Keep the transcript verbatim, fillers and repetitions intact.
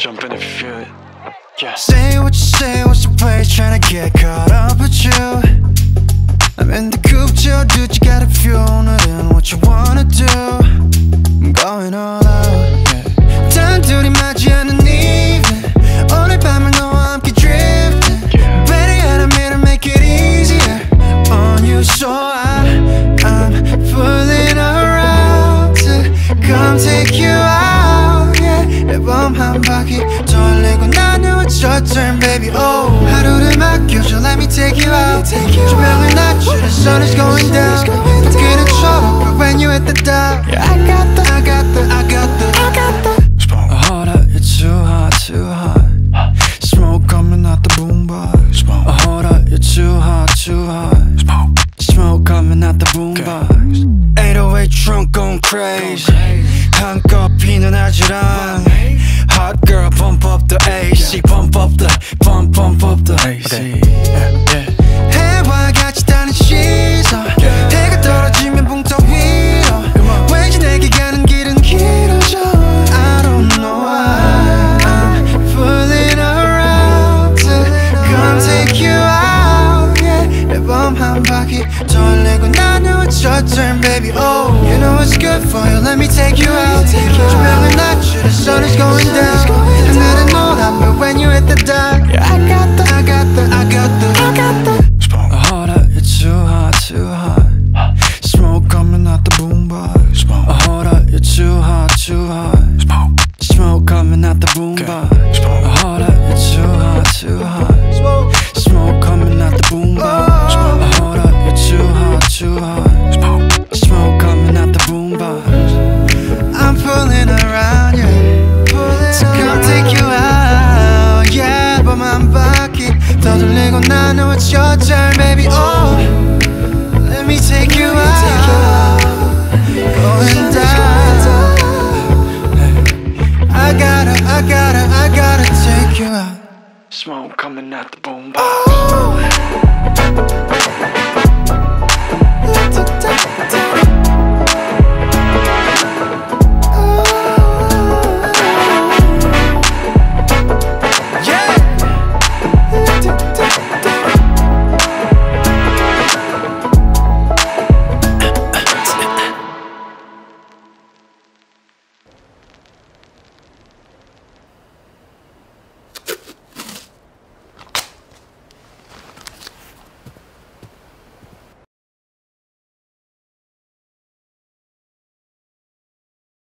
jump in if you feel it. Yeah. Say what you say, what's your play? Tryna get caught up with you. I'm in the coupe, chill, dude, you got a few. 오늘은 what you wanna do. I'm going all out, yeah. 단둘이 맞이하는 evening. 오늘 밤을 너와 함께 drifting. Better yet, I'm here to make it easier on you. So I, I'm fooling around to come take you out, yeah. 앨범 한 바퀴 돌리고 난 know it's your turn, baby. Oh, 하루를 맡겨줘, let me take you out. 조명을 낮춰, the sun is going down. 밖에는 초록, but when you hit the dial, yeah, I got the, I got the, I got the, I got the. Hold up, you're too hot, too hot. Smoke coming out the boombox. Hold up, you're too hot, too hot. Smoke coming out the boombox. eight oh eight trunk going crazy. 한껏 피는 아지랑. Hot girl, pump up the A C, pump up the, pump, pump up the A C. Okay. Yeah, yeah. 해와 같이 타는 시선. 해가 떨어지면 붕터 위로. 왠지 내게 가는 길은 길어져. I don't know why I'm fooling around to come take you out, yeah. 앨범 한 바퀴 돌리고 난 know it's your turn, baby. Oh, you know it's good for you, let me take you out. 조명을 낮춰, the sun is going down. 하늘은 노란, but when you hit the dial, yeah, I got the, I got the, I got the, I got the. Hold up, you're too hot, too hot. Smoke coming out the boombox. Hold up, you're too hot, too hot. Smoke coming out the boombox. Hold up, you're too hot, too hot. Smoke coming out the boombox. Hold up, you're too hot, too hot. Smoke coming out the boombox. I'm pulling around, yeah. So come take you out, yeah. 앨범 한 바퀴 더 돌리고 나 know it's your turn, baby. Oh, let me take you out, going down. I gotta, I gotta, I gotta take you out. Smoke coming out the boombox.